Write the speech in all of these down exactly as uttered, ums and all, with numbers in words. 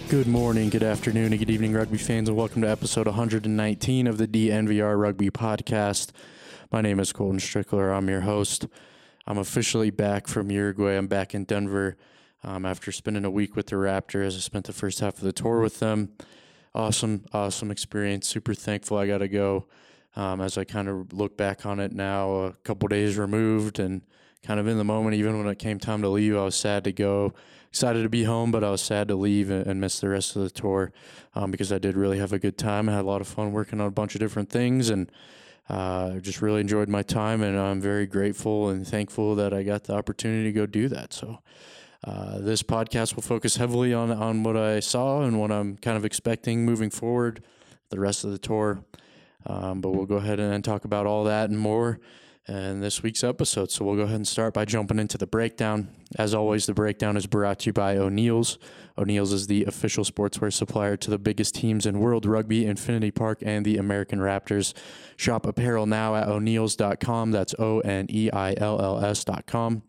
Good morning, good afternoon, and good evening, rugby fans, and welcome to episode one hundred nineteen of the D N V R Rugby Podcast. My name is Colton Strickler. I'm your host. I'm officially back from Uruguay. I'm back in Denver um, after spending a week with the Raptors. I spent the first half of the tour with them. Awesome, awesome experience. Super thankful I got to go. Um, as I kind of look back on it now, a couple days removed, and kind of in the moment, even when it came time to leave, I was sad to go. Excited to be home, but I was sad to leave and miss the rest of the tour um, because I did really have a good time. I had a lot of fun working on a bunch of different things, and uh, just really enjoyed my time, and I'm very grateful and thankful that I got the opportunity to go do that. So uh, this podcast will focus heavily on, on what I saw and what I'm kind of expecting moving forward the rest of the tour. Um, but we'll go ahead and talk about all that and more in this week's episode. So we'll go ahead and start by jumping into the breakdown. As always, the breakdown is brought to you by O'Neill's. O'Neill's is the official sportswear supplier to the biggest teams in World Rugby, Infinity Park, and the American Raptors. Shop apparel now at o'neills dot com. That's O N E I L L S dot com.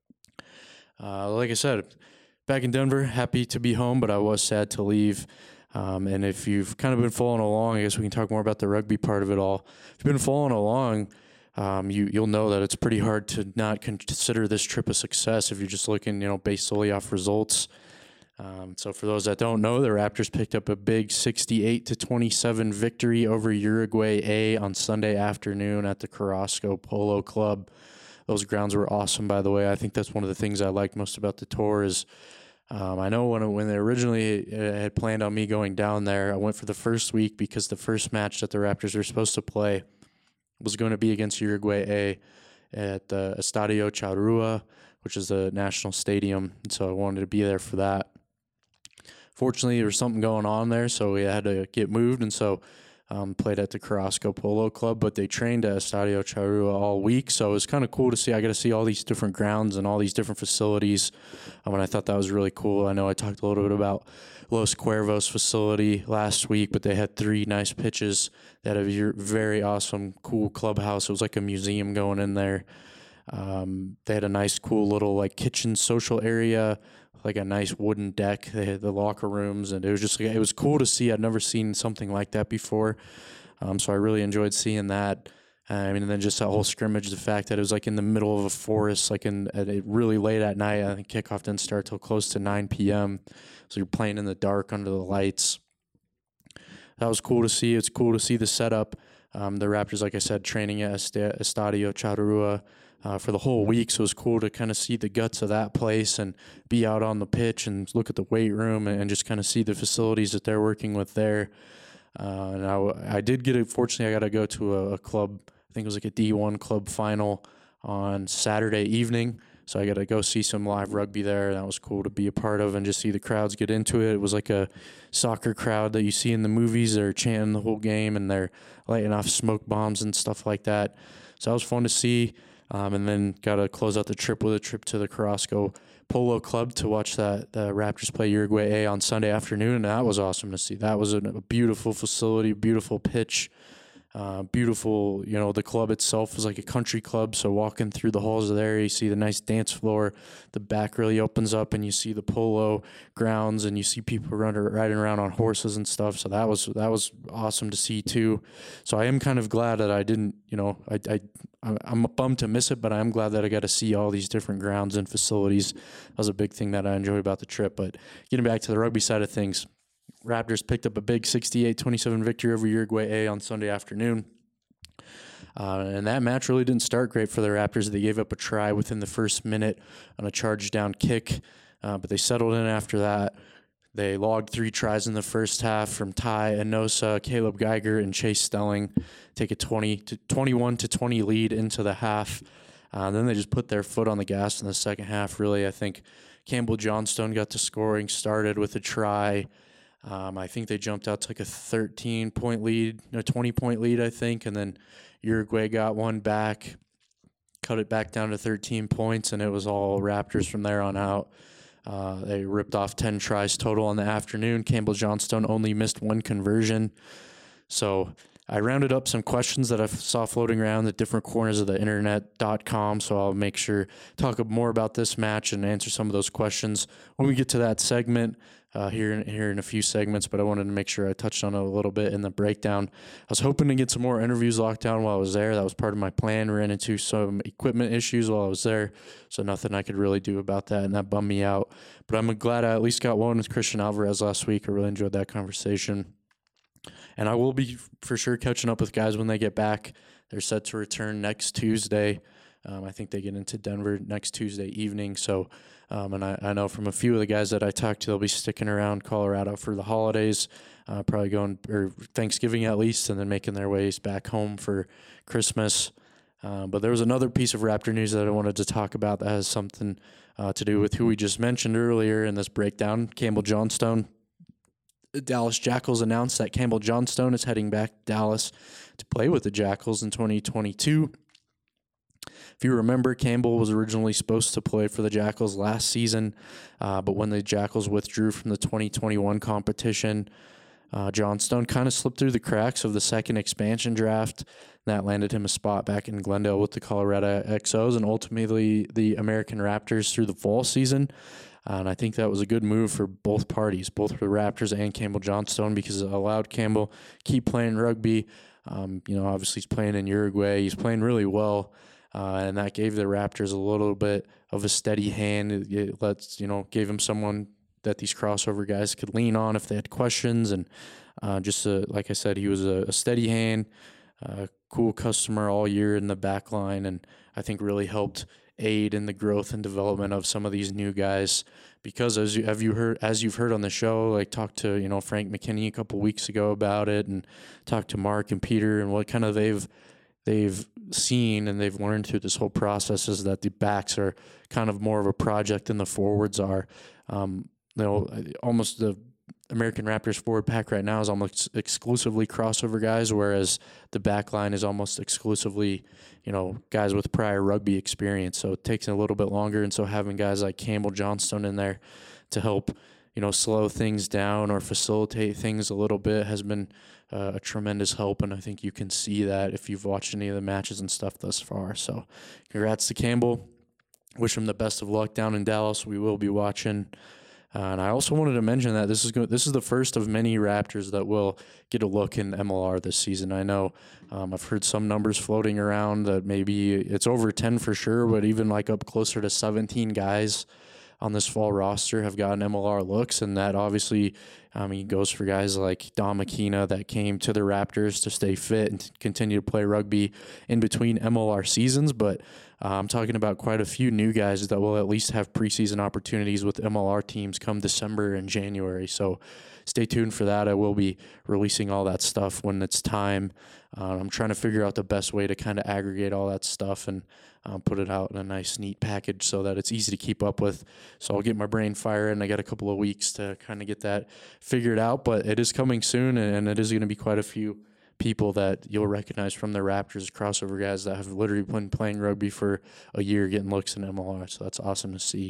Uh, like I said, back in Denver, happy to be home, but I was sad to leave. Um, and if you've kind of been following along, I guess we can talk more about the rugby part of it all. If you've been following along, Um, you, you'll know that it's pretty hard to not consider this trip a success if you're just looking, you know, based solely off results. Um, so for those that don't know, the Raptors picked up a big sixty-eight to twenty-seven victory over Uruguay A on Sunday afternoon at the Carrasco Polo Club. Those grounds were awesome, by the way. I think that's one of the things I liked most about the tour is um, I know when, when they originally had planned on me going down there, I went for the first week because the first match that the Raptors were supposed to play was going to be against Uruguay A at the Estadio Charrua, which is the national stadium. And so I wanted to be there for that. Fortunately, there was something going on there, so we had to get moved, and so um, played at the Carrasco Polo Club, but they trained at Estadio Charrua all week, so it was kind of cool to see. I got to see all these different grounds and all these different facilities, um, and I thought that was really cool. I know I talked a little bit about Los Cuervos facility last week, but they had three nice pitches. They had a very awesome, cool clubhouse. It was like a museum going in there. Um, they had a nice, cool little like kitchen social area, like a nice wooden deck. They had the locker rooms, and it was just like, it was cool to see. I'd never seen something like that before, um, so I really enjoyed seeing that. I mean, and then just that whole scrimmage, the fact that it was like in the middle of a forest, like in at a really late at night. I think kickoff didn't start till close to nine p.m., so you're playing in the dark under the lights. That was cool to see. It's cool to see the setup. Um, the Raptors, like I said, training at Estadio Charrua uh, for the whole week, so it was cool to kind of see the guts of that place and be out on the pitch and look at the weight room and just kind of see the facilities that they're working with there. Uh, and I, I did get it. Fortunately, I got to go to a, a club. I think it was like a D one club final on Saturday evening. So I got to go see some live rugby there. That was cool to be a part of and just see the crowds get into it. It was like a soccer crowd that you see in the movies. They're chanting the whole game and they're lighting off smoke bombs and stuff like that. So that was fun to see. Um, and then got to close out the trip with a trip to the Carrasco Polo Club to watch that the Raptors play Uruguay A on Sunday afternoon. And that was awesome to see. That was a, a beautiful facility, beautiful pitch. Uh, beautiful, you know, the club itself was like a country club, so walking through the halls of there, you see the nice dance floor, the back really opens up, and you see the polo grounds, and you see people running, riding around on horses and stuff, so that was that was awesome to see, too. So I am kind of glad that I didn't, you know, I, I, I'm bummed to miss it, but I'm glad that I got to see all these different grounds and facilities. That was a big thing that I enjoyed about the trip, but getting back to the rugby side of things, Raptors picked up a big sixty-eight twenty-seven victory over Uruguay A on Sunday afternoon. Uh, and that match really didn't start great for the Raptors. They gave up a try within the first minute on a charge down kick, uh, but they settled in after that. They logged three tries in the first half from Ty Enosa, Caleb Geiger, and Chase Stelling, take a twenty to twenty-one to twenty lead into the half. Uh, then they just put their foot on the gas in the second half, really. I think Campbell Johnstone got the scoring started with a try. Um, I think they jumped out to like a thirteen-point lead, no, twenty-point lead, I think, and then Uruguay got one back, cut it back down to thirteen points, and it was all Raptors from there on out. Uh, they ripped off ten tries total in the afternoon. Campbell Johnstone only missed one conversion. So I rounded up some questions that I saw floating around the different corners of the internet dot com, so I'll make sure to talk more about this match and answer some of those questions when we get to that segment. uh, here, in, here in a few segments, but I wanted to make sure I touched on it a little bit in the breakdown. I was hoping to get some more interviews locked down while I was there. That was part of my plan. Ran into some equipment issues while I was there, so nothing I could really do about that, and that bummed me out. But I'm glad I at least got one with Christian Alvarez last week. I really enjoyed that conversation. And I will be for sure catching up with guys when they get back. They're set to return next Tuesday. Um, I think they get into Denver next Tuesday evening. So, um, and I, I know from a few of the guys that I talked to, they'll be sticking around Colorado for the holidays, uh, probably going, or Thanksgiving at least, and then making their ways back home for Christmas. Um, but there was another piece of Raptor news that I wanted to talk about that has something uh, to do with who we just mentioned earlier in this breakdown, Campbell Johnstone. The Dallas Jackals announced that Campbell Johnstone is heading back to Dallas to play with the Jackals in twenty twenty-two. If you remember, Campbell was originally supposed to play for the Jackals last season, uh, but when the Jackals withdrew from the twenty twenty-one competition, uh, Johnstone kind of slipped through the cracks of the second expansion draft. That landed him a spot back in Glendale with the Colorado X Os and ultimately the American Raptors through the fall season. Uh, and I think that was a good move for both parties, both the Raptors and Campbell Johnstone, because it allowed Campbell keep playing rugby. Um, you know, obviously he's playing in Uruguay. He's playing really well. Uh, and that gave the Raptors a little bit of a steady hand. It, it lets, you know, gave him someone that these crossover guys could lean on if they had questions. And uh, just, uh, like I said, he was a, a steady hand, uh, cool customer all year in the back line, and I think really helped aid in the growth and development of some of these new guys. Because as you have you heard as you've heard on the show, like talked to, you know, Frank McKinney a couple weeks ago about it, and talked to Mark and Peter, and what kind of they've they've seen and they've learned through this whole process is that the backs are kind of more of a project than the forwards are. Um, you know, almost the American Raptors forward pack right now is almost exclusively crossover guys, whereas the back line is almost exclusively, you know, guys with prior rugby experience. So it takes a little bit longer. And so having guys like Campbell Johnstone in there to help, you know, slow things down or facilitate things a little bit has been uh, a tremendous help. And I think you can see that if you've watched any of the matches and stuff thus far. So congrats to Campbell. Wish him the best of luck down in Dallas. We will be watching. Uh, and I also wanted to mention that this is go- this is the first of many Raptors that will get a look in M L R this season. I know um, I've heard some numbers floating around that maybe it's over ten for sure, but even like up closer to seventeen guys on this fall roster have gotten M L R looks, and that obviously, I mean, goes for guys like Don McKenna that came to the Raptors to stay fit and continue to play rugby in between M L R seasons, but uh, I'm talking about quite a few new guys that will at least have preseason opportunities with M L R teams come December and January. So stay tuned for that. I will be releasing all that stuff when it's time. Uh, I'm trying to figure out the best way to kind of aggregate all that stuff and um, put it out in a nice, neat package so that it's easy to keep up with. So I'll get my brain firing. I got a couple of weeks to kind of get that figured out, but it is coming soon, and it is going to be quite a few people that you'll recognize from the Raptors, crossover guys that have literally been playing rugby for a year, getting looks in M L R. So that's awesome to see.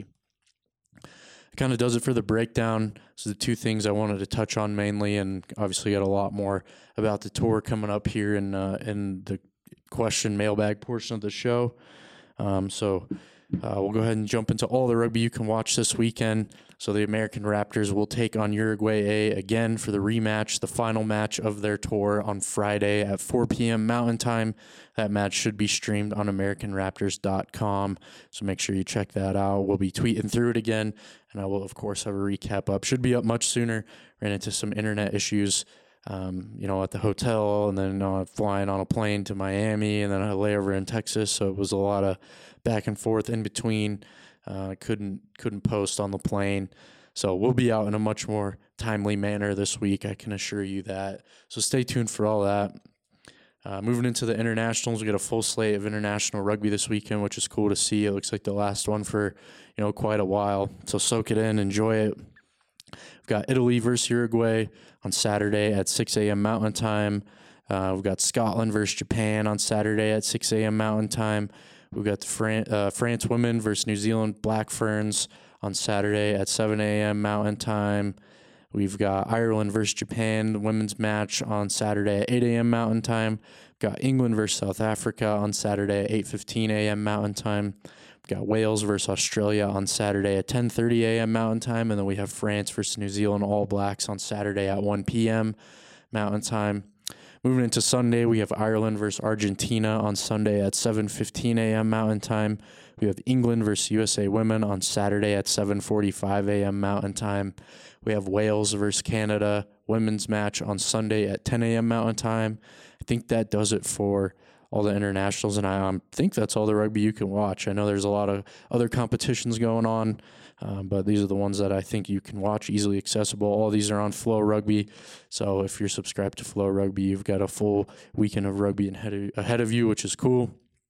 It kind of does it for the breakdown. So the two things I wanted to touch on mainly, and obviously got a lot more about the tour coming up here in uh, in the question mailbag portion of the show. Um, so uh, we'll go ahead and jump into all the rugby you can watch this weekend. So the American Raptors will take on Uruguay A again for the rematch, the final match of their tour on Friday at four p.m. Mountain Time. That match should be streamed on American Raptors dot com, so make sure you check that out. We'll be tweeting through it again, and I will, of course, have a recap up. Should be up much sooner. Ran into some internet issues, um, you know, at the hotel, and then uh, flying on a plane to Miami, and then a layover in Texas, so it was a lot of back and forth in between. Uh, couldn't couldn't post on the plane. So we'll be out in a much more timely manner this week, I can assure you that. So stay tuned for all that. Uh, moving into the internationals, we got a full slate of international rugby this weekend, which is cool to see. It looks like the last one for, you know, quite a while. So soak it in, enjoy it. We've got Italy versus Uruguay on Saturday at six a.m. Mountain Time. Uh, we've got Scotland versus Japan on Saturday at six a.m. Mountain Time. We've got the Fran- uh, France women versus New Zealand Black Ferns on Saturday at seven a.m. Mountain Time. We've got Ireland versus Japan, the women's match on Saturday at eight a.m. Mountain Time. We've got England versus South Africa on Saturday at eight fifteen a.m. Mountain Time. got Wales versus Australia on Saturday at ten thirty a.m. Mountain Time, and then we have France versus New Zealand All Blacks on Saturday at one p.m. Mountain Time. Moving into Sunday, we have Ireland versus Argentina on Sunday at seven fifteen a.m. Mountain Time. We have England versus U S A Women on Saturday at seven forty-five a.m. Mountain Time. We have Wales versus Canada women's match on Sunday at ten a.m. Mountain Time. I think that does it for all the internationals, and I um, think that's all the rugby you can watch. I know there's a lot of other competitions going on, um, but these are the ones that I think you can watch, easily accessible. All these are on Flow Rugby, so if you're subscribed to Flow Rugby, you've got a full weekend of rugby ahead of, ahead of you, which is cool.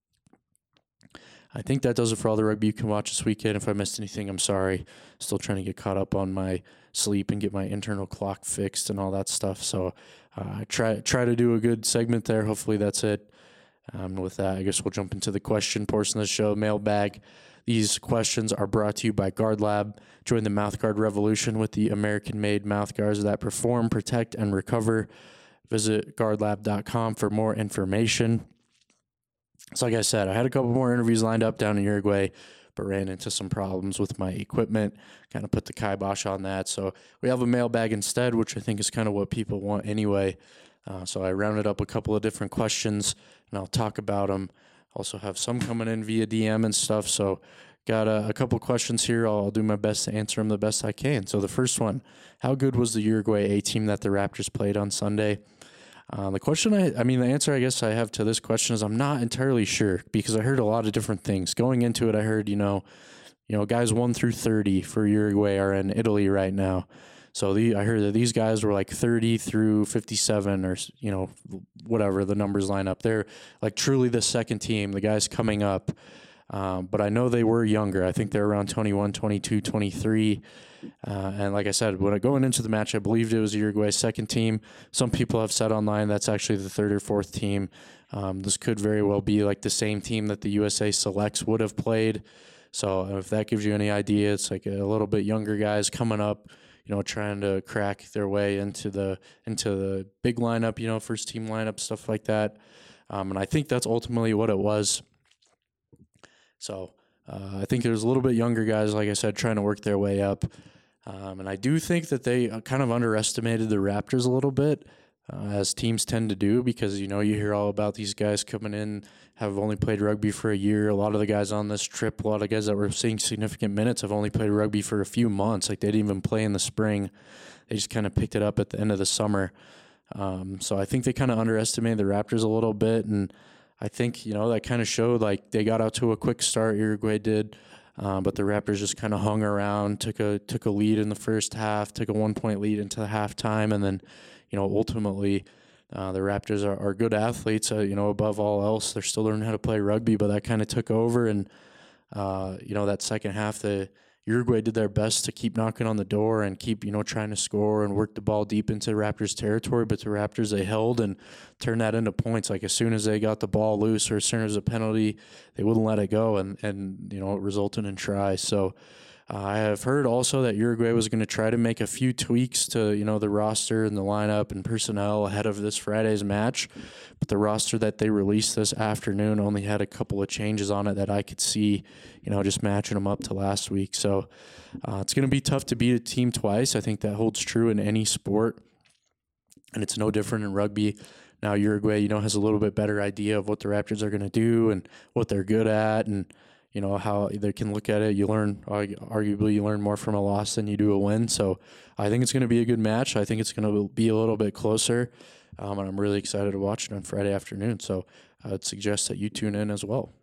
I think that does it for all the rugby you can watch this weekend. If I missed anything, I'm sorry. Still trying to get caught up on my sleep and get my internal clock fixed and all that stuff. So uh, I try try to do a good segment there. Hopefully that's it. Um, with that, I guess we'll jump into the question portion of the show, mailbag. These questions are brought to you by Guard Lab. Join the mouthguard revolution with the American-made mouthguards that perform, protect, and recover. Visit guard lab dot com for more information. So like I said, I had a couple more interviews lined up down in Uruguay, but ran into some problems with my equipment, kind of put the kibosh on that. So we have a mailbag instead, which I think is kind of what people want anyway. Uh, so I rounded up a couple of different questions, and I'll talk about them. Also have some coming in via D M and stuff. So got a, a couple questions here. I'll, I'll do my best to answer them the best I can. So the first one, how good was the Uruguay A team that the Raptors played on Sunday? Uh, the question, I, I mean, the answer I guess I have to this question is I'm not entirely sure, because I heard a lot of different things. Going into it, I heard, you know, you know, guys one through thirty for Uruguay are in Italy right now. So the I heard that these guys were like thirty through fifty-seven, or, you know, whatever the numbers line up. They're like truly the second team, the guys coming up. Um, but I know they were younger. I think they're around twenty-one, twenty-two, twenty-three. Uh, and like I said, when I, going into the match, I believed it was Uruguay's second team. Some people have said online that's actually the third or fourth team. Um, this could very well be like the same team that the U S A selects would have played. So if that gives you any idea, it's like a little bit younger guys coming up, you know, trying to crack their way into the into the big lineup, you know, first team lineup, stuff like that. Um, and I think that's ultimately what it was. So uh, I think there's a little bit younger guys, like I said, trying to work their way up. Um, and I do think that they kind of underestimated the Raptors a little bit, uh, as teams tend to do, because, you know, you hear all about these guys coming in, have only played rugby for a year. A lot of the guys on this trip, a lot of guys that were seeing significant minutes have only played rugby for a few months. Like, they didn't even play in the spring. They just kind of picked it up at the end of the summer. Um, so I think they kind of underestimated the Raptors a little bit, and I think, you know, that kind of showed. Like, they got out to a quick start, Uruguay did. Um, but the Raptors just kind of hung around, took a took a lead in the first half, took a one-point lead into the halftime, and then, you know, ultimately uh, the Raptors are, are good athletes. Uh, you know, above all else, they're still learning how to play rugby, but that kind of took over. And, uh, you know, that second half, the Uruguay did their best to keep knocking on the door and keep, you know, trying to score and work the ball deep into Raptors territory. But the Raptors, they held and turned that into points. Like, as soon as they got the ball loose or as soon as a penalty, they wouldn't let it go. And, and you know, it resulted in tries. So uh, I have heard also that Uruguay was going to try to make a few tweaks to, you know, the roster and the lineup and personnel ahead of this Friday's match. But the roster that they released this afternoon only had a couple of changes on it that I could see, you know, just matching them up to last week. So uh, it's going to be tough to beat a team twice. I think that holds true in any sport, and it's no different in rugby. Now Uruguay, you know, has a little bit better idea of what the Raptors are going to do and what they're good at, and, you know, how they can look at it. You learn, arguably, you learn more from a loss than you do a win. So I think it's going to be a good match. I think it's going to be a little bit closer. Um, and I'm really excited to watch it on Friday afternoon. So I'd suggest that you tune in as well.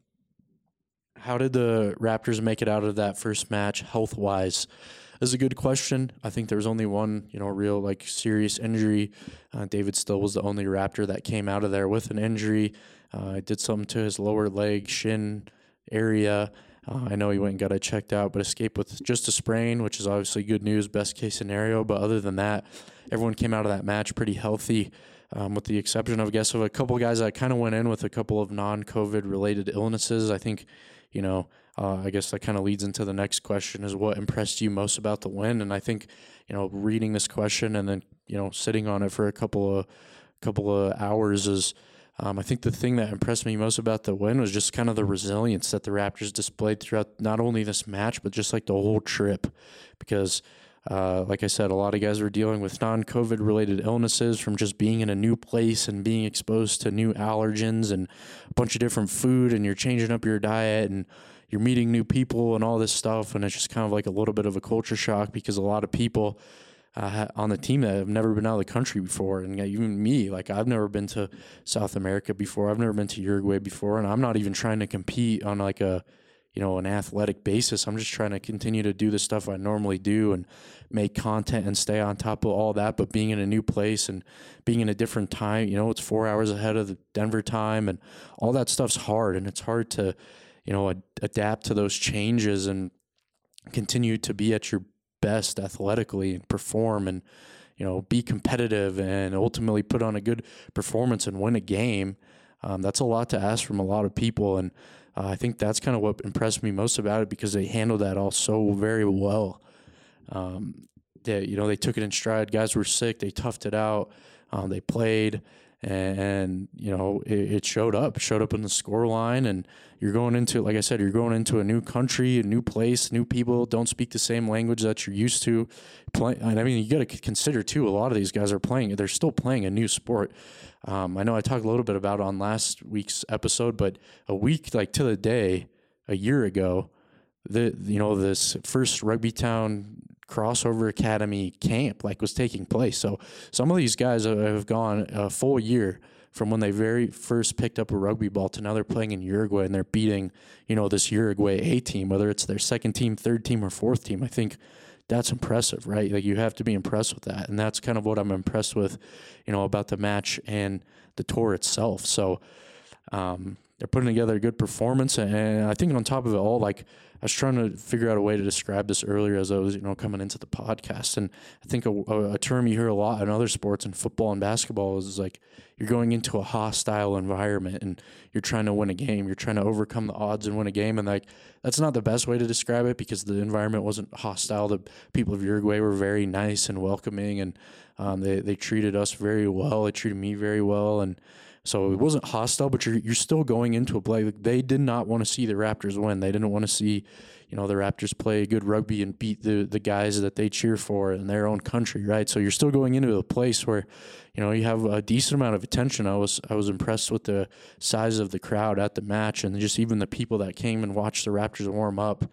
How did the Raptors make it out of that first match health-wise? That's a good question. I think there was only one, you know, real, like, serious injury. Uh, David Still was the only Raptor that came out of there with an injury. Uh, it did something to his lower leg, shin area. Uh, I know he went and got it checked out, but escaped with just a sprain, which is obviously good news, best case scenario. But other than that, everyone came out of that match pretty healthy. Um, with the exception of, I guess, of a couple guys that kind of went in with a couple of non-COVID related illnesses. I think, you know, uh, I guess that kind of leads into the next question, is what impressed you most about the win? And I think, you know, reading this question and then, you know, sitting on it for a couple of couple of hours is, Um, I think the thing that impressed me most about the win was just kind of the resilience that the Raptors displayed throughout not only this match, but just like the whole trip. Because, uh, like I said, a lot of guys were dealing with non-COVID related illnesses from just being in a new place and being exposed to new allergens and a bunch of different food, and you're changing up your diet and you're meeting new people and all this stuff. And it's just kind of like a little bit of a culture shock because a lot of people Uh, on the team that have never been out of the country before. And even me, like I've never been to South America before. I've never been to Uruguay before. And I'm not even trying to compete on like a, you know, an athletic basis. I'm just trying to continue to do the stuff I normally do and make content and stay on top of all that. But being in a new place and being in a different time, you know, it's four hours ahead of the Denver time and all that stuff's hard. And it's hard to, you know, ad- adapt to those changes and continue to be at your best athletically and perform and, you know, be competitive and ultimately put on a good performance and win a game. Um, that's a lot to ask from a lot of people. And uh, I think that's kind of what impressed me most about it because they handled that all so very well. Um, they, you know, they took it in stride. Guys were sick. They toughed it out. Um, they played. And, and, you know, it, it showed up, showed up in the score line. And you're going into, like I said, you're going into a new country, a new place, new people, don't speak the same language that you're used to. Play, and I mean, you got to consider, too, a lot of these guys are playing, they're still playing a new sport. Um, I know I talked a little bit about it on last week's episode, but a week, like to the day, a year ago, the you know, this first Rugby Town crossover academy camp like was taking place. So some of these guys have gone a full year from when they very first picked up a rugby ball to now they're playing in Uruguay and they're beating, you know, this Uruguay A team, whether it's their second team, third team, or fourth team. I think that's impressive, right? Like you have to be impressed with that. And that's kind of what I'm impressed with, you know, about the match and the tour itself. So um, they're putting together a good performance. And I think on top of it all, like, I was trying to figure out a way to describe this earlier as I was, you know, coming into the podcast. And I think a, a, a term you hear a lot in other sports and football and basketball is, is like you're going into a hostile environment and you're trying to win a game. You're trying to overcome the odds and win a game. And like that's not the best way to describe it because the environment wasn't hostile. The people of Uruguay were very nice and welcoming, and um, they they treated us very well. They treated me very well, and so it wasn't hostile, but you're you're still going into a play. They did not want to see the Raptors win. They didn't want to see, you know, the Raptors play good rugby and beat the the guys that they cheer for in their own country, right? So you're still going into a place where, you know, you have a decent amount of attention. I was I was impressed with the size of the crowd at the match and just even the people that came and watched the Raptors warm up.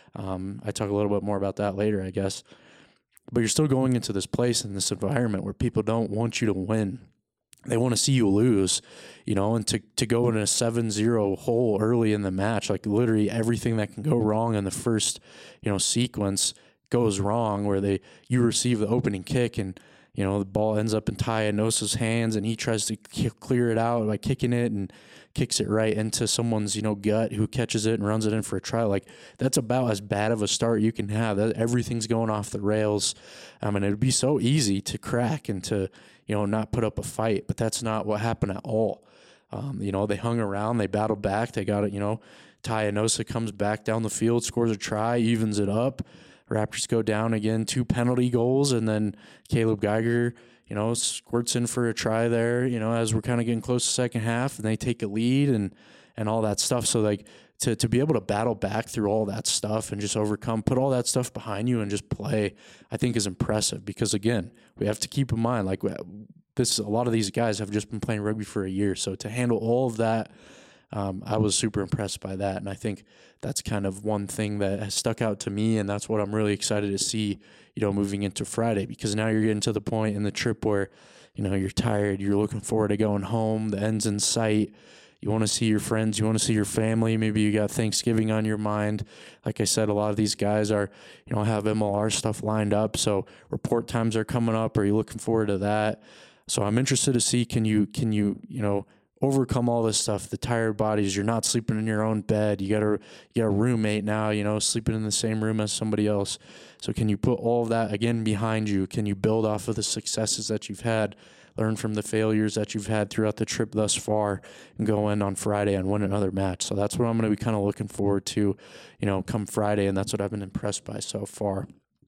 Um, I talk a little bit more about that later, I guess. But you're still going into this place in this environment where people don't want you to win. They want to see you lose, you know, and to, to go in a seven zero hole early in the match, like literally everything that can go wrong in the first, you know, sequence goes wrong where they you receive the opening kick and, you know, the ball ends up in Ty Anosa's hands and he tries to k- clear it out by kicking it and kicks it right into someone's, you know, gut who catches it and runs it in for a try. Like that's about as bad of a start you can have. That, everything's going off the rails. I mean, it would be so easy to crack and to, you know, not put up a fight, but that's not what happened at all. Um, you know, they hung around, they battled back, they got it, you know, Ty Anosa comes back down the field, scores a try, evens it up. Raptors go down again, two penalty goals, and then Caleb Geiger, you know, squirts in for a try there, you know, as we're kind of getting close to second half, and they take a lead and and all that stuff. So, like, to, to be able to battle back through all that stuff and just overcome, put all that stuff behind you and just play, I think is impressive because, again, we have to keep in mind, like, this, a lot of these guys have just been playing rugby for a year. So to handle all of that, um, I was super impressed by that. And I think that's kind of one thing that has stuck out to me. And that's what I'm really excited to see, you know, moving into Friday, because now you're getting to the point in the trip where, you know, you're tired, you're looking forward to going home, the end's in sight. You want to see your friends. You want to see your family. Maybe you got Thanksgiving on your mind. Like I said, a lot of these guys are, you know, have M L R stuff lined up. So report times are coming up. Are you looking forward to that? So I'm interested to see, can you, can you, you know, overcome all this stuff, the tired bodies. You're not sleeping in your own bed. You got a, you got a roommate now, you know, sleeping in the same room as somebody else. So can you put all of that again behind you? Can you build off of the successes that you've had? Learn from the failures that you've had throughout the trip thus far and go in on Friday and win another match. So that's what I'm going to be kind of looking forward to, you know, come Friday. And that's what I've been impressed by so far.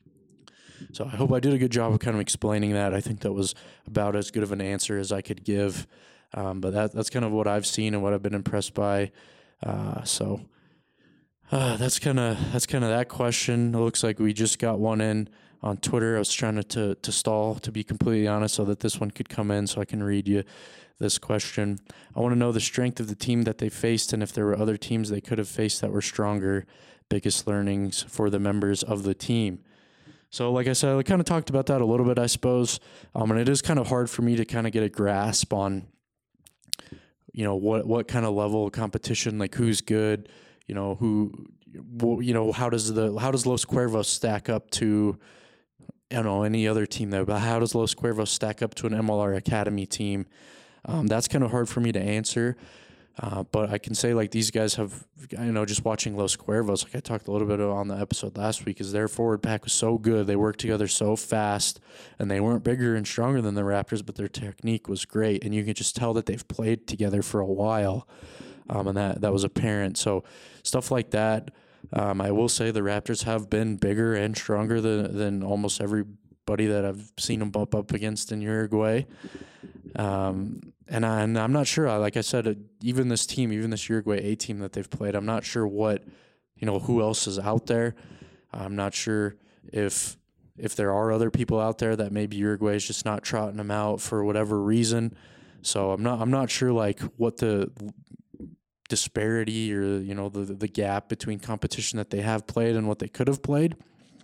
So I hope I did a good job of kind of explaining that. I think that was about as good of an answer as I could give. Um, but that that's kind of what I've seen and what I've been impressed by. Uh, so uh, that's kind of that's kind of that question. It looks like we just got one in on Twitter. I was trying to, to to stall, to be completely honest, so that this one could come in so I can read you this question. I want to know the strength of the team that they faced and if there were other teams they could have faced that were stronger. Biggest learnings for the members of the team. So like I said, I kind of talked about that a little bit, I suppose. Um, and it is kind of hard for me to kind of get a grasp on, you know, what, what kind of level of competition, like who's good, you know, who, you know, how does the, how does Los Cuervos stack up to, I don't know, any other team there, but how does Los Cuervos stack up to an M L R Academy team? Um, that's kind of hard for me to answer. Uh, but I can say, like, these guys have, you know, just watching Los Cuervos, like I talked a little bit on the episode last week, is their forward pack was so good. They worked together so fast, and they weren't bigger and stronger than the Raptors, but their technique was great. And you can just tell that they've played together for a while, um, and that, that was apparent. So stuff like that, um, I will say the Raptors have been bigger and stronger than, than almost everybody that I've seen them bump up against in Uruguay. Um, and, I, and I'm not sure, like I said, uh, even this team, even this Uruguay A team that they've played, I'm not sure what, you know, who else is out there. I'm not sure if, if there are other people out there that maybe Uruguay is just not trotting them out for whatever reason. So I'm not, I'm not sure like what the disparity or, you know, the, the gap between competition that they have played and what they could have played.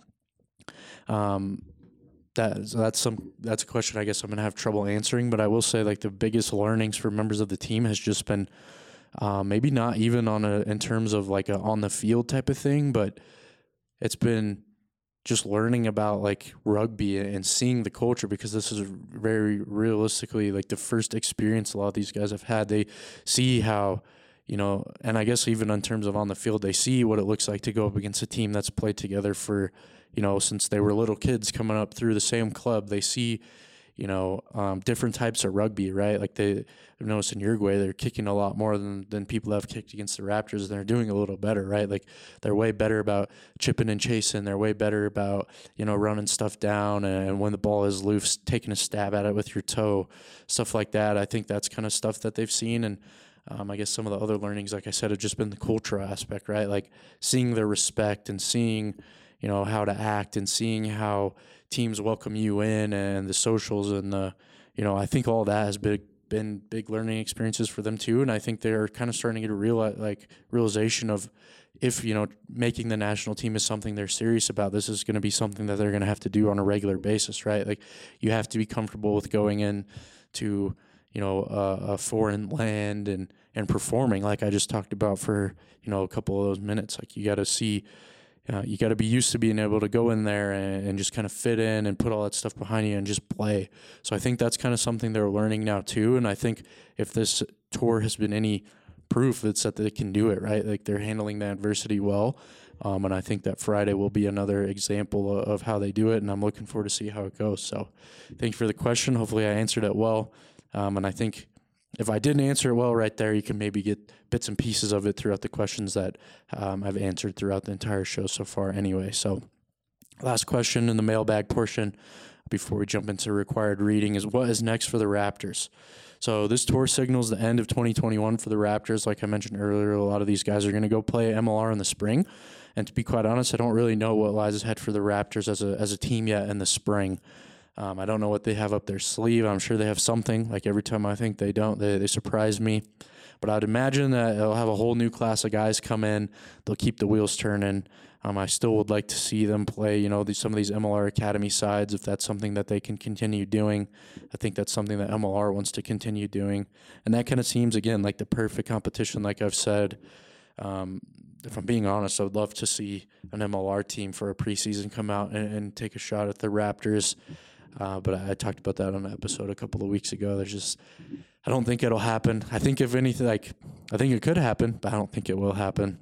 Um, That, so that's some that's a question I guess I'm gonna have trouble answering, but I will say like the biggest learnings for members of the team has just been uh, maybe not even on a in terms of like a on the field type of thing, but it's been just learning about like rugby and seeing the culture, because this is very realistically like the first experience a lot of these guys have had. They see how, you know, and I guess even in terms of on the field, they see what it looks like to go up against a team that's played together for, you know, since they were little kids coming up through the same club. They see, you know, um, different types of rugby, right? Like they, I've noticed in Uruguay, they're kicking a lot more than, than people have kicked against the Raptors, and they're doing a little better, right? Like they're way better about chipping and chasing. They're way better about, you know, running stuff down, and when the ball is loose, taking a stab at it with your toe, stuff like that. I think that's kind of stuff that they've seen. And Um, I guess some of the other learnings, like I said, have just been the cultural aspect, right? Like seeing their respect and seeing, you know, how to act and seeing how teams welcome you in and the socials and the, you know, I think all that has been, been big learning experiences for them too. And I think they're kind of starting to get a real, like realization of if, you know, making the national team is something they're serious about, this is going to be something that they're going to have to do on a regular basis, right? Like you have to be comfortable with going in to, you know, uh, a foreign land and, and performing like I just talked about for, you know, a couple of those minutes. Like you got to see, uh, you got to be used to being able to go in there and, and just kind of fit in and put all that stuff behind you and just play. So I think that's kind of something they're learning now too. And I think if this tour has been any proof, it's that they can do it, right? Like they're handling the adversity well. Um, and I think that Friday will be another example of, of how they do it. And I'm looking forward to see how it goes. So thank you for the question. Hopefully I answered it well. Um, and I think if I didn't answer it well right there, you can maybe get bits and pieces of it throughout the questions that um, I've answered throughout the entire show so far anyway. So last question in the mailbag portion before we jump into required reading is, what is next for the Raptors? So this tour signals the end of twenty twenty-one for the Raptors. Like I mentioned earlier, a lot of these guys are going to go play M L R in the spring. And to be quite honest, I don't really know what lies ahead for the Raptors as a as a team yet in the spring. Um, I don't know what they have up their sleeve. I'm sure they have something. Like every time I think they don't, they, they surprise me. But I'd imagine that they'll have a whole new class of guys come in. They'll keep the wheels turning. Um, I still would like to see them play, you know, these, some of these M L R Academy sides, if that's something that they can continue doing. I think that's something that M L R wants to continue doing. And that kind of seems, again, like the perfect competition, like I've said. Um, if I'm being honest, I would love to see an M L R team for a preseason come out and, and take a shot at the Raptors. Uh, but I, I talked about that on an episode a couple of weeks ago. There's just, I don't think it'll happen. I think if anything, like, I think it could happen, but I don't think it will happen.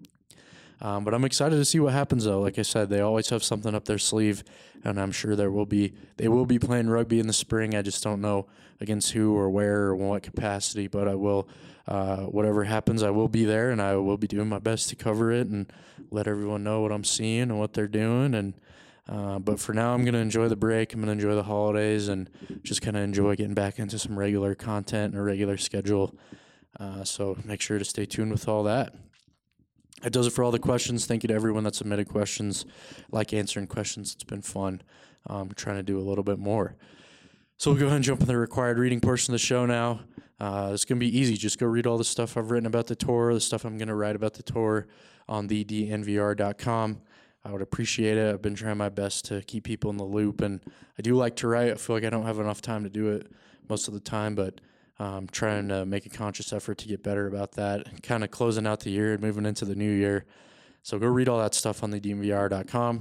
Um, but I'm excited to see what happens, though. Like I said, they always have something up their sleeve, and I'm sure there will be, they will be playing rugby in the spring. I just don't know against who or where or what capacity, but I will, uh, whatever happens, I will be there, and I will be doing my best to cover it and let everyone know what I'm seeing and what they're doing. And Uh, but for now, I'm going to enjoy the break. I'm going to enjoy the holidays and just kind of enjoy getting back into some regular content and a regular schedule. Uh, so make sure to stay tuned with all that. That does it for all the questions. Thank you to everyone that submitted questions. I like answering questions. It's been fun. Um, trying to do a little bit more. So we'll go ahead and jump in the required reading portion of the show now. Uh, it's going to be easy. Just go read all the stuff I've written about the tour, the stuff I'm going to write about the tour on the d n v r dot com. I would appreciate it. I've been trying my best to keep people in the loop, and I do like to write. I feel like I don't have enough time to do it most of the time, but I'm trying to make a conscious effort to get better about that. Kind of closing out the year and moving into the new year. So go read all that stuff on the d n v r dot com.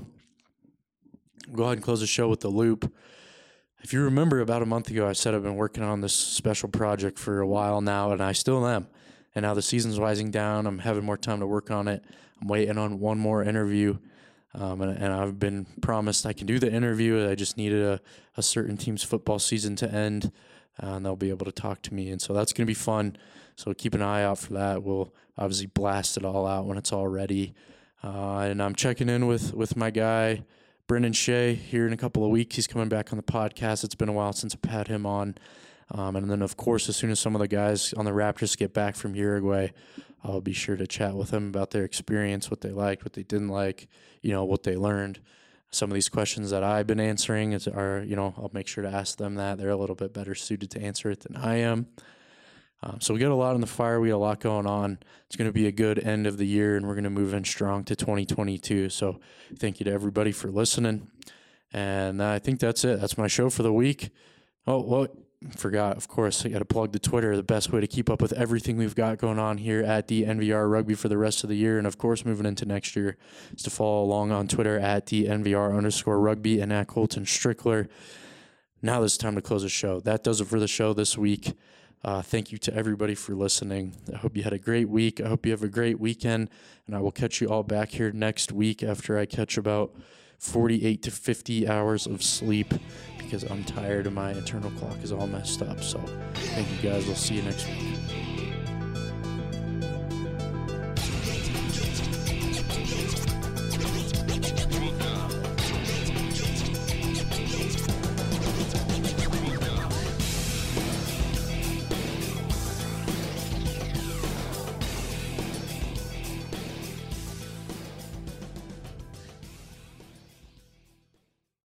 Go ahead and close the show with the loop. If you remember, about a month ago, I said I've been working on this special project for a while now, and I still am. And now the season's winding down. I'm having more time to work on it. I'm waiting on one more interview. Um, and, and I've been promised I can do the interview. I just needed a, a certain team's football season to end, uh, and they'll be able to talk to me. And so that's going to be fun. So keep an eye out for that. We'll obviously blast it all out when it's all ready. Uh, and I'm checking in with, with my guy, Brendan Shea, here in a couple of weeks. He's coming back on the podcast. It's been a while since I've had him on. Um, and then, of course, as soon as some of the guys on the Raptors get back from Uruguay, I'll be sure to chat with them about their experience, what they liked, what they didn't like, you know, what they learned. Some of these questions that I've been answering is, are, you know, I'll make sure to ask them that. They're a little bit better suited to answer it than I am. Um, so we got a lot on the fire. We got a lot going on. It's going to be a good end of the year, and we're going to move in strong to twenty twenty-two. So thank you to everybody for listening. And I think that's it. That's my show for the week. Oh, well, forgot, of course, I got to plug the Twitter. The best way to keep up with everything we've got going on here at the N V R Rugby for the rest of the year, and of course moving into next year, is to follow along on Twitter at the N V R underscore rugby and at Colton Strickler. Now it's time to close the show. That does it for the show this week. Uh, thank you to everybody for listening. I hope you had a great week. I hope you have a great weekend, and I will catch you all back here next week after I catch about forty-eight to fifty hours of sleep, because I'm tired and my internal clock is all messed up. So thank you guys. We'll see you next week.